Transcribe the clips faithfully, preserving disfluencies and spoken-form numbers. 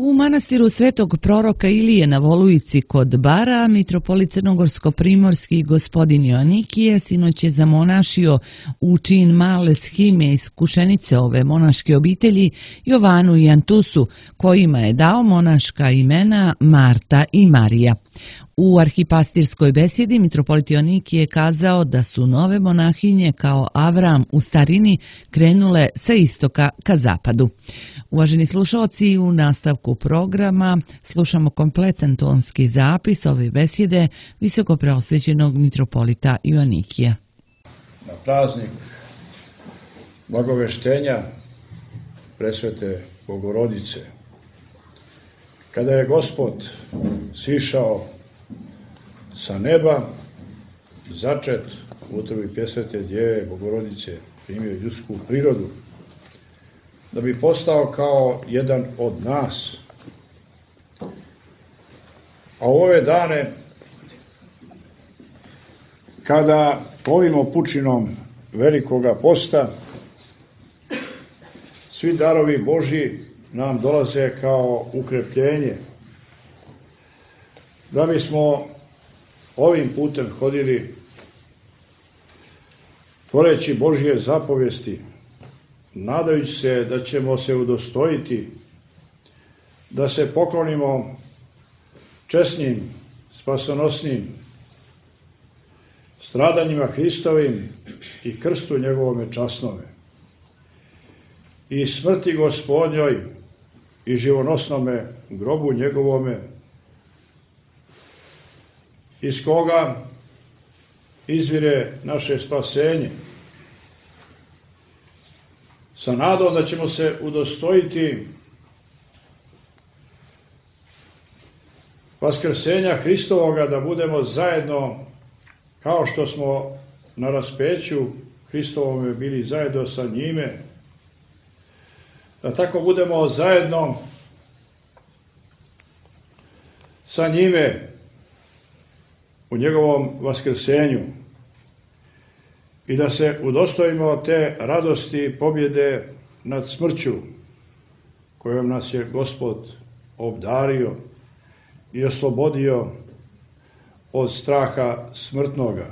U manastiru Svetog proroka Ilije na Volujici kod Bara, mitropolit crnogorsko-primorski gospodin Joanikije sinoć je zamonašio u čin male shime iskušenice ove monaške obitelji Jovanu i Antusu, kojima je dao monaška imena Marta i Marija. U arhipastirskoj besjedi mitropolit Joanikije je kazao da su nove monahinje kao Avram u starini krenule sa istoka ka zapadu. Uvaženi slušalci, u nastavku programa slušamo kompletan tonski zapis ove besjede visoko preosvećenog mitropolita Joanikija. Na praznik Blagoveštenja presvete Bogorodice, kada je Gospod sišao sa neba, začet u utrobi presvete Djeve Bogorodice, primio ljudsku prirodu, da bi postao kao jedan od nas. A u ove dane, kada plovimo pučinom velikoga posta, svi darovi Božji nam dolaze kao ukrepljenje, da bismo ovim putem hodili tvoreći Božje zapovesti, nadajući se da ćemo se udostojiti da se poklonimo česnim, spasonosnim stradanjima Hristovim i krstu njegovome časnome i smrti Gospodnjoj i živonosnome grobu njegovome, iz koga izvire naše spasenje, sa nadom da ćemo se udostojiti vaskrsenja Hristovoga, da budemo zajedno, kao što smo na raspeću Hristovome bili zajedno sa njime, da tako budemo zajedno sa njime u njegovom vaskrsenju i da se udostojimo te radosti pobjede nad smrću kojom nas je Gospod obdario i oslobodio od straha smrtnoga.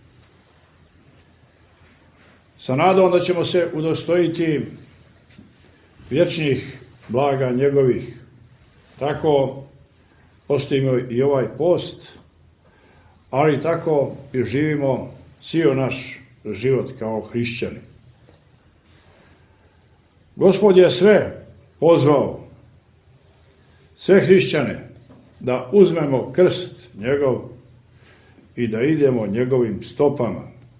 Sa nadom da ćemo se udostojiti vječnih blaga njegovih. Tako postojimo i ovaj post, ali tako i živimo cijel naš život kao hrišćani. Gospod je sve pozvao, sve hrišćane, da uzmemo krst njegov i da idemo njegovim stopama.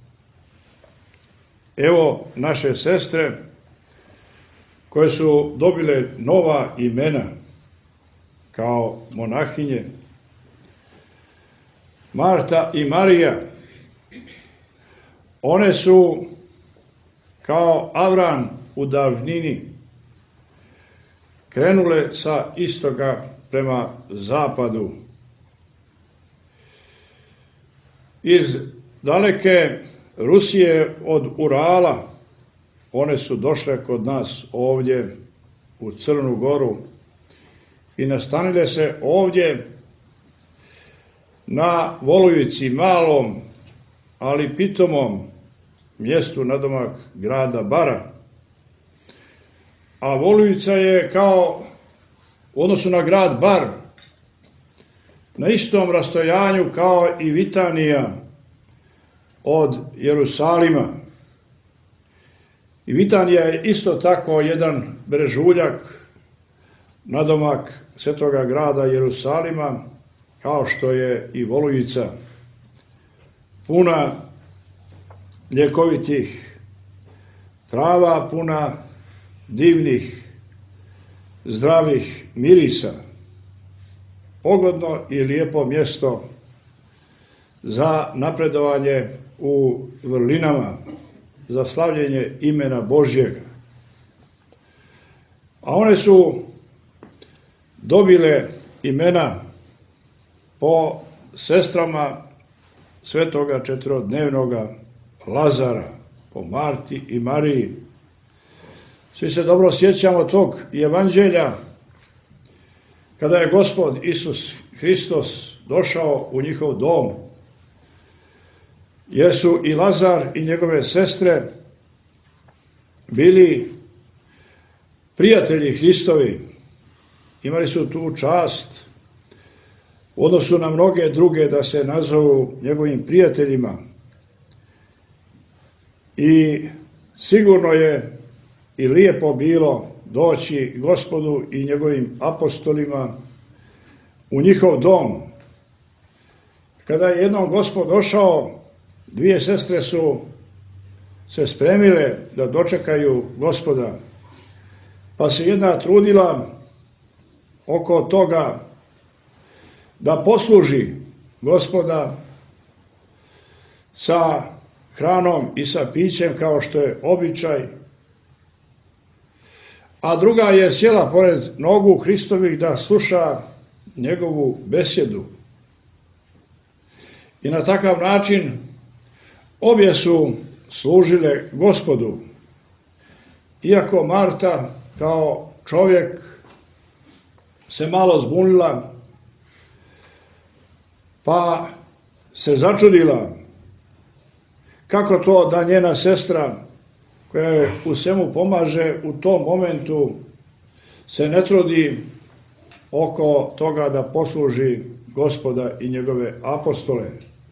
Evo naše sestre koje su dobile nova imena kao monahinje, Marta i Marija. One su kao Avram u davnini krenule sa istoka prema zapadu. Iz daleke Rusije od Urala one su došle kod nas ovdje u Crnu Goru i nastanile se ovdje na Volujici, malom, ali pitomom mjestu nadomak grada Bara. A Volujica je kao u odnosu na grad Bar na istom rastojanju kao i Vitanija od Jerusalima. I Vitanija je isto tako jedan brežuljak nadomak svetoga grada Jerusalima, kao što je i Volujica, puna ljekovitih trava, puna divnih, zdravih mirisa. Pogodno i lijepo mjesto za napredovanje u vrlinama, za slavljenje imena Božjega. A one su dobile imena po sestrama svetoga četverodnevnoga Lazara, po Marti i Mariji. Svi se dobro sjećamo tog evanđelja kada je Gospod Isus Hristos došao u njihov dom, jer su i Lazar i njegove sestre bili prijatelji Hristovi, imali su tu čast u odnosu na mnoge druge da se nazovu njegovim prijateljima. I sigurno je i lijepo bilo doći Gospodu i njegovim apostolima u njihov dom. Kada je jednom Gospod došao, dvije sestre su se spremile da dočekaju Gospoda, pa se jedna trudila oko toga da posluži Gospoda sa hranom i sa pićem kao što je običaj, a druga je sjela pored nogu Hristovih da sluša njegovu besjedu. I na takav način obje su služile Gospodu, iako Marta kao čovjek se malo zbunila, pa se začudila kako to da njena sestra, koja je u svemu pomaže, u tom momentu se ne trudi oko toga da posluži Gospoda i njegove apostole.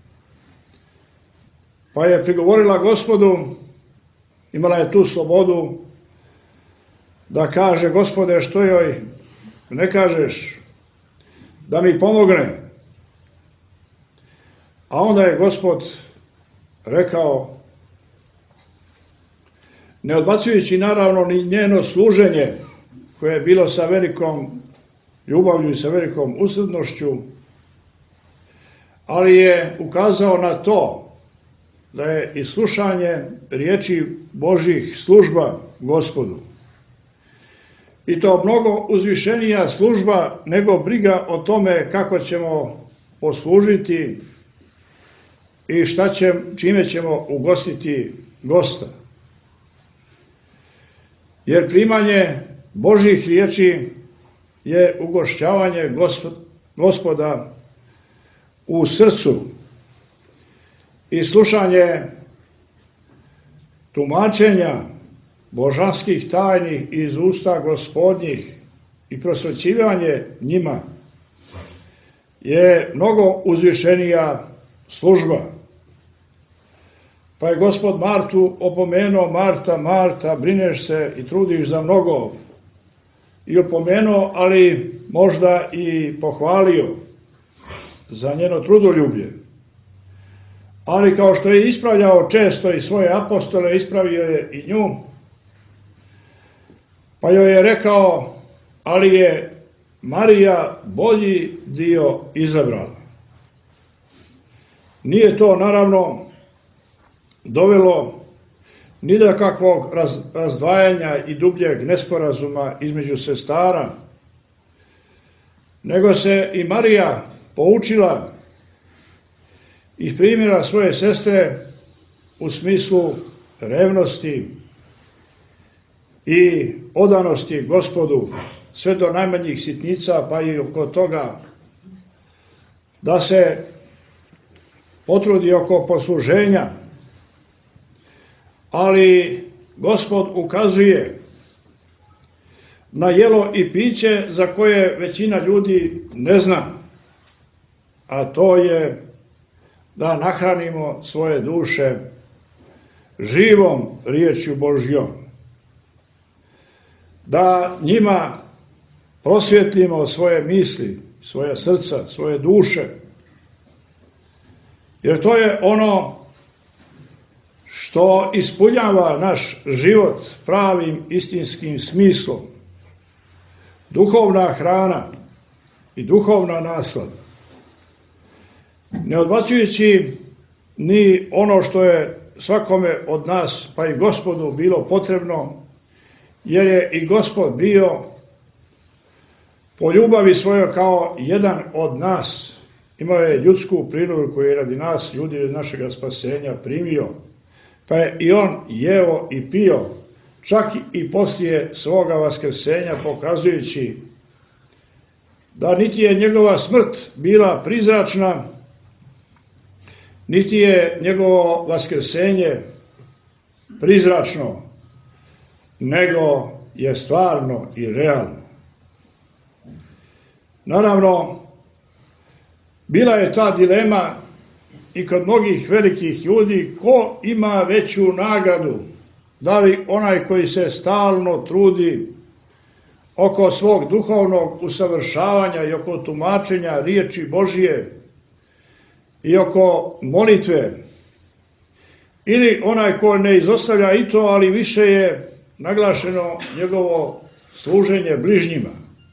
Pa je prigovorila Gospodu, imala je tu slobodu da kaže: Gospode, što joj ne kažeš da mi pomogne? A onda je Gospod rekao, ne odbacujući naravno ni njeno služenje, koje je bilo sa velikom ljubavlju i sa velikom usrdnošću, ali je ukazao na to da je i slušanje riječi Božjih služba Gospodu. I to mnogo uzvišenija služba nego briga o tome kako ćemo poslužiti i šta će, čime ćemo ugostiti gosta. Jer primanje Božjih riječi je ugošćavanje Gospoda u srcu i slušanje tumačenja božanskih tajni iz usta Gospodnjih i prosvećivanje njima je mnogo uzvišenija služba. Pa je Gospod Martu opomenuo: Marta, Marta, brineš se i trudiš za mnogo. I opomenuo, ali možda i pohvalio za njeno trudoljublje. Ali kao što je ispravljao često i svoje apostole, ispravio je i nju. Pa joj je rekao: ali je Marija bolji dio izabrala. Nije to naravno dovelo ni do kakvog razdvajanja i dubljeg nesporazuma između sestara, nego se i Marija poučila i primjera svoje sestre u smislu revnosti i odanosti Gospodu, sve do najmanjih sitnica, pa i oko toga da se potrudi oko posluženja. Ali Gospod ukazuje na jelo i piće za koje većina ljudi ne zna, a to je da nahranimo svoje duše živom riječju Božjom, da njima prosvjetlimo svoje misli, svoje srca, svoje duše, jer to je ono što ispunjava naš život pravim istinskim smislom. Duhovna hrana i duhovna naslada. Ne odbacujući ni ono što je svakome od nas, pa i Gospodu, bilo potrebno, jer je i Gospod bio po ljubavi svojoj kao jedan od nas. Imao je ljudsku prirodu koju je radi nas, ljudi od našega spasenja, primio. Pa je i on jeo i pio, čak i poslije svoga vaskrsenja, pokazujući da niti je njegova smrt bila prizračna, niti je njegovo vaskrsenje prizračno, nego je stvarno i realno. Naravno, bila je ta dilema i kod mnogih velikih ljudi ko ima veću nagradu, da li onaj koji se stalno trudi oko svog duhovnog usavršavanja i oko tumačenja riječi Božije i oko molitve, ili onaj ko ne izostavlja i to, ali više je naglašeno njegovo služenje bližnjima.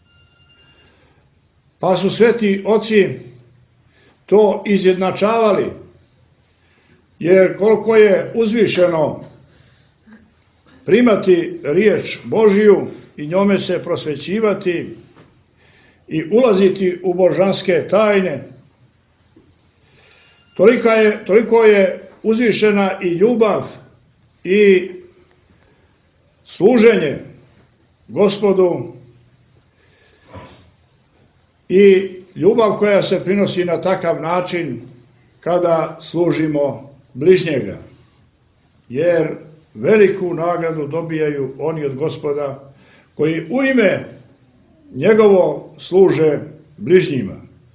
Pa su sveti oci to izjednačavali, jer koliko je uzvišeno primati riječ Božiju i njome se prosvećivati i ulaziti u božanske tajne, toliko je, toliko je uzvišena i ljubav i služenje Gospodu i ljubav koja se prinosi na takav način kada služimo bližnjega. Jer veliku nagradu dobijaju oni od Gospoda koji u ime njegovo služe bližnjima.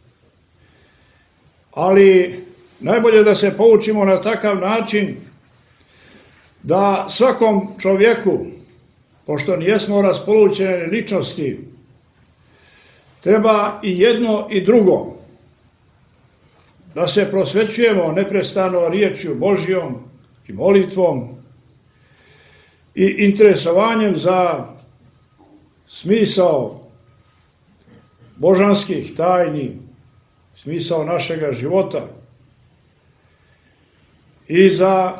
Ali najbolje da se poučimo na takav način da svakom čovjeku, pošto nijesmo raspolućene ličnosti, treba i jedno i drugo. Da se prosvećujemo neprestano riječju Božjom i molitvom i interesovanjem za smisao božanskih tajni, smisao našega života i za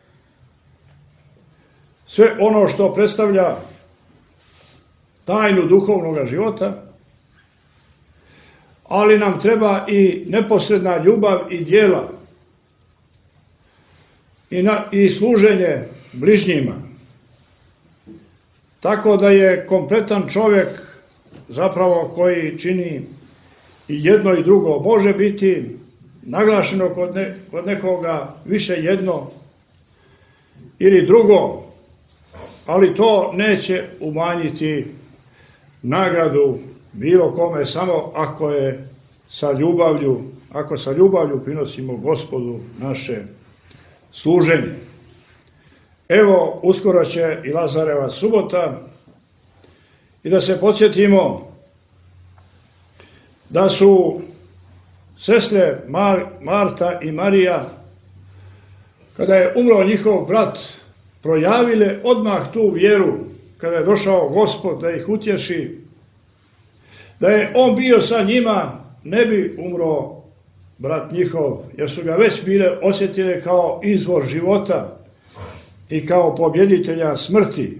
sve ono što predstavlja tajnu duhovnog života, ali nam treba i neposredna ljubav i djela i, na, i služenje bližnjima. Tako da je kompletan čovjek zapravo koji čini i jedno i drugo. Može biti naglašeno kod, ne, kod nekoga više jedno ili drugo, ali to neće umanjiti nagradu bilo kome, samo ako je sa ljubavlju, ako sa ljubavlju prinosimo Gospodu naše služenje. Evo, uskoro će i Lazareva subota i da se podsjetimo da su sestre Mar, Marta i Marija, kada je umro njihov brat, projavile odmah tu vjeru, kada je došao Gospod da ih utješi, da je on bio sa njima, ne bi umro brat njihov, jer su ga već bile osjetile kao izvor života i kao pobjeditelja smrti.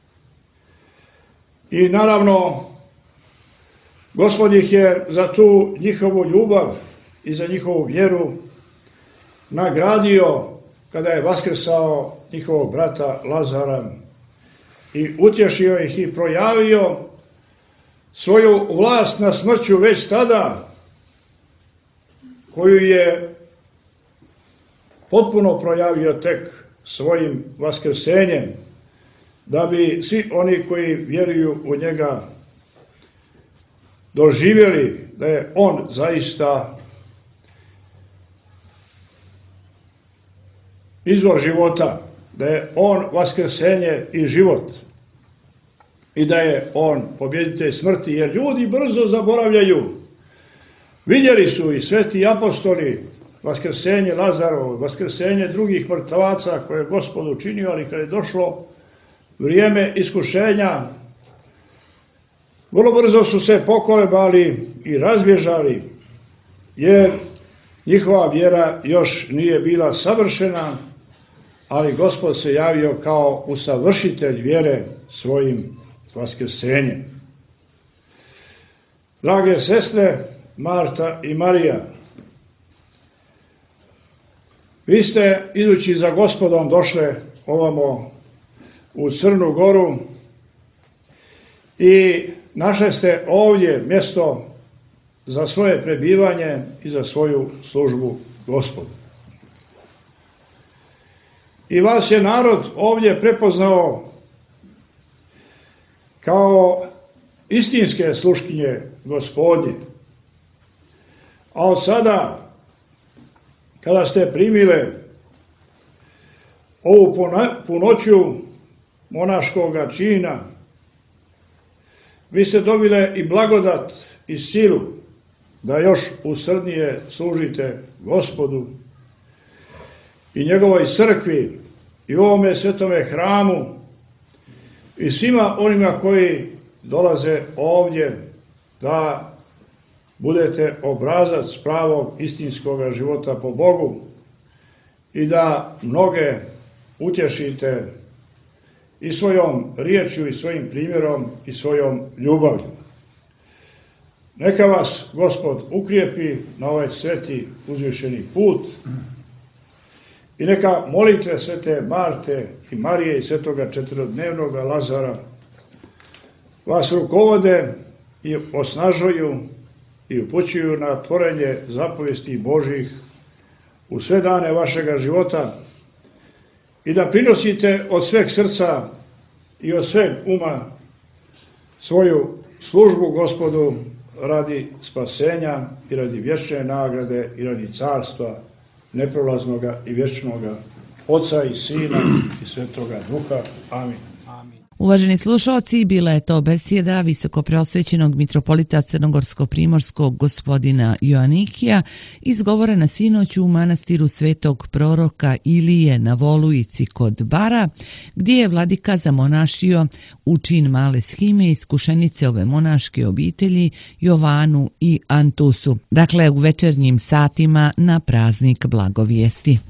I naravno, Gospod ih je za tu njihovu ljubav i za njihovu vjeru nagradio kada je vaskrsao njihovog brata Lazara i utješio ih i projavio svoju vlast na smrću već tada, koju je potpuno projavio tek svojim vaskrsenjem, da bi svi oni koji vjeruju u njega doživjeli da je on zaista izvor života, da je on vaskrsenje i život i da je on pobjeditelj smrti, jer ljudi brzo zaboravljaju. Vidjeli su i sveti apostoli vaskrsenje Lazarovo, vaskrsenje drugih mrtvaca koje je Gospod učinio, ali kad je došlo vrijeme iskušenja, vrlo brzo su se pokolebali i razbježali, jer njihova vjera još nije bila savršena, ali Gospod se javio kao usavršitelj vjere svojim vaskrsenjem. Drage sestre, Marta i Marija, vi ste idući za Gospodom došle ovamo u Crnu Goru i našli ste ovdje mjesto za svoje prebivanje i za svoju službu Gospodu. I vas je narod ovdje prepoznao kao istinske sluškinje Gospodnje. A od sada, kada ste primile ovu punoću monaškoga čina, vi ste dobile i blagodat i silu da još usrdnije služite Gospodu i njegovoj crkvi i ovome svetome hramu i svima onima koji dolaze ovdje da budete obrazac pravog istinskog života po Bogu i da mnoge utješite i svojom riječju i svojim primjerom i svojom ljubavlju. Neka vas Gospod ukrijepi na ovaj sveti uzvišeni put i neka molitve svete Marte i Marije i svetoga četverodnevnog Lazara vas rukovode i osnažuju i upućuju na tvorenje zapovesti Božih u sve dane vašega života i da prinosite od sveg srca i od sveg uma svoju službu Gospodu radi spasenja i radi vječne nagrade i radi carstva neprolaznoga i vječnoga Oca i Sina i Svetoga Duha. Amin. Uvaženi slušalci, bila je to besjeda visokopreosvećenog mitropolita crnogorsko-primorskog gospodina Joanikija, izgovorena sinoć u manastiru svetog proroka Ilije na Volujici kod Bara, gdje je vladika zamonašio u čin male shime iskušenice ove monaške obitelji Jovanu i Antusu, dakle u večernjim satima na praznik Blagovijesti.